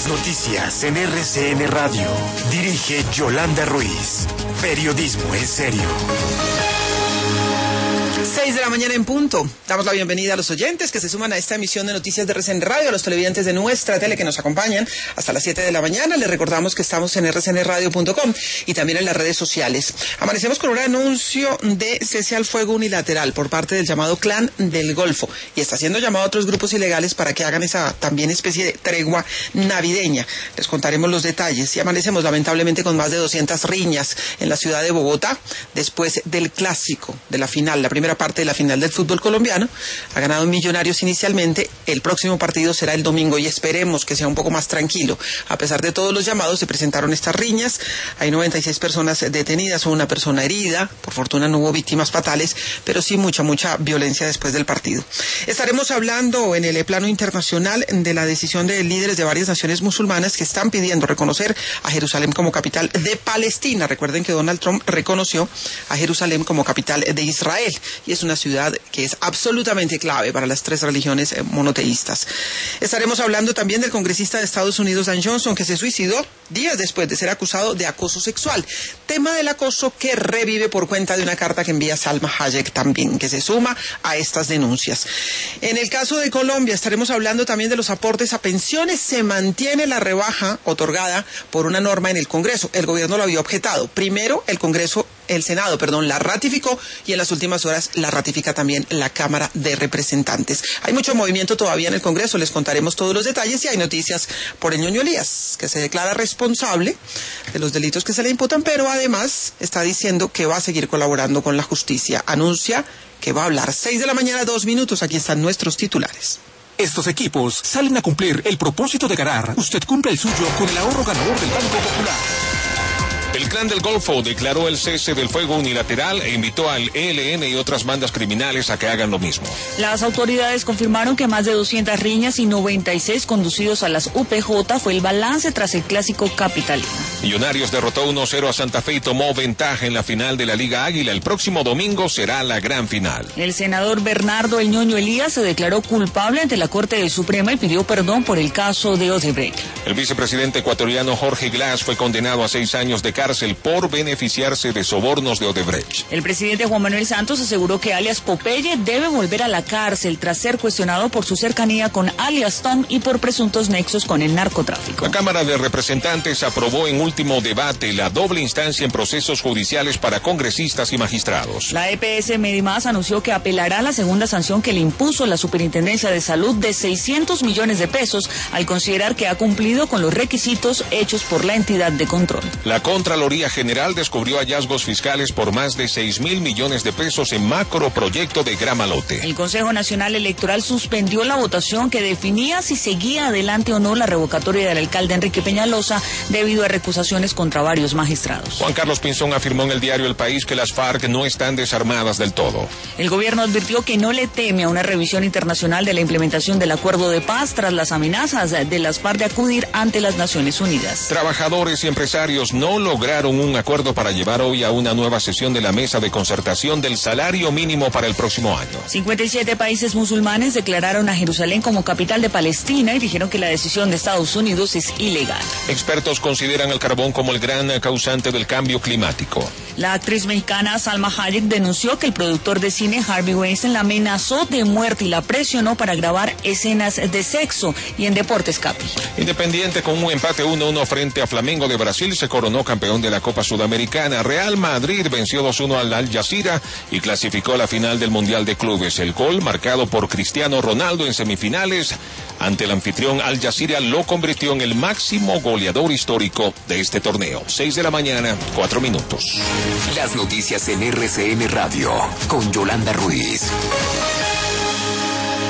Las noticias en RCN Radio. Dirige Yolanda Ruiz. Periodismo en serio. 6 de la mañana en punto. Damos la bienvenida a los oyentes que se suman a esta emisión de Noticias de RCN Radio, a los televidentes de nuestra tele que nos acompañan hasta las 7 de la mañana. Les recordamos que estamos en rcnradio.com y también en las redes sociales. Amanecemos con un anuncio de cese al fuego unilateral por parte del llamado Clan del Golfo, y está siendo llamado a otros grupos ilegales para que hagan esa también especie de tregua navideña. Les contaremos los detalles. Y amanecemos lamentablemente con más de 200 riñas en la ciudad de Bogotá después del clásico, de la final, la primera parte de la final del fútbol colombiano. Ha ganado Millonarios inicialmente. El próximo partido será el domingo y esperemos que sea un poco más tranquilo. A pesar de todos los llamados, se presentaron estas riñas. Hay 96 personas detenidas o una persona herida. Por fortuna no hubo víctimas fatales, pero sí mucha violencia después del partido. Estaremos hablando en el plano internacional de la decisión de líderes de varias naciones musulmanas que están pidiendo reconocer a Jerusalén como capital de Palestina. Recuerden que Donald Trump reconoció a Jerusalén como capital de Israel, y es una ciudad que es absolutamente clave para las tres religiones monoteístas. Estaremos hablando también del congresista de Estados Unidos, Dan Johnson, que se suicidó días después de ser acusado de acoso sexual. Tema del acoso que revive por cuenta de una carta que envía Salma Hayek también, que se suma a estas denuncias. En el caso de Colombia estaremos hablando también de los aportes a pensiones. Se mantiene la rebaja otorgada por una norma en el Congreso. El gobierno lo había objetado. Primero el Senado la ratificó, y en las últimas horas la ratifica también la Cámara de Representantes. Hay mucho movimiento todavía en el Congreso, les contaremos todos los detalles, y hay noticias por el ñoño Elías, que se declara responsable de los delitos que se le imputan, pero además está diciendo que va a seguir colaborando con la justicia. Anuncia que va a hablar. 6 de la mañana, 2 minutos, aquí están nuestros titulares. Estos equipos salen a cumplir el propósito de ganar. Usted cumple el suyo con el ahorro ganador del Banco Popular. El Clan del Golfo declaró el cese del fuego unilateral e invitó al ELN y otras bandas criminales a que hagan lo mismo. Las autoridades confirmaron que más de 200 riñas y 96 conducidos a las UPJ fue el balance tras el clásico capitalino. Millonarios derrotó 1-0 a Santa Fe y tomó ventaja en la final de la Liga Águila. El próximo domingo será la gran final. El senador Bernardo El ñoño Elías se declaró culpable ante la Corte Suprema y pidió perdón por el caso de Odebrecht. El vicepresidente ecuatoriano Jorge Glass fue condenado a 6 años de cárcel por beneficiarse de sobornos de Odebrecht. El presidente Juan Manuel Santos aseguró que alias Popeye debe volver a la cárcel tras ser cuestionado por su cercanía con alias Tom y por presuntos nexos con el narcotráfico. La Cámara de Representantes aprobó en último debate la doble instancia en procesos judiciales para congresistas y magistrados. La EPS Medimás anunció que apelará a la segunda sanción que le impuso la Superintendencia de Salud de 600 millones de pesos al considerar que ha cumplido con los requisitos hechos por la entidad de control. La Contraloría General descubrió hallazgos fiscales por más de 6.000 millones de pesos en macroproyecto de Gramalote. El Consejo Nacional Electoral suspendió la votación que definía si seguía adelante o no la revocatoria del alcalde Enrique Peñalosa debido a recusaciones contra varios magistrados. Juan Carlos Pinzón afirmó en el diario El País que las FARC no están desarmadas del todo. El gobierno advirtió que no le teme a una revisión internacional de la implementación del acuerdo de paz tras las amenazas de las FARC de acudir ante las Naciones Unidas. Trabajadores y empresarios no lograron un acuerdo para llevar hoy a una nueva sesión de la mesa de concertación del salario mínimo para el próximo año. 57 países musulmanes declararon a Jerusalén como capital de Palestina y dijeron que la decisión de Estados Unidos es ilegal. Expertos consideran el carbón como el gran causante del cambio climático. La actriz mexicana Salma Hayek denunció que el productor de cine Harvey Weinstein la amenazó de muerte y la presionó para grabar escenas de sexo. Y en deportes, Capi. Independiente con un empate 1-1 frente a Flamengo de Brasil se coronó campeón de la Copa Sudamericana. Real Madrid venció 2-1 al Al Jazeera y clasificó a la final del Mundial de Clubes. El gol marcado por Cristiano Ronaldo en semifinales ante el anfitrión Al Jazeera lo convirtió en el máximo goleador histórico de este torneo. 6 de la mañana, 4 minutos. Las noticias en RCN Radio con Yolanda Ruiz.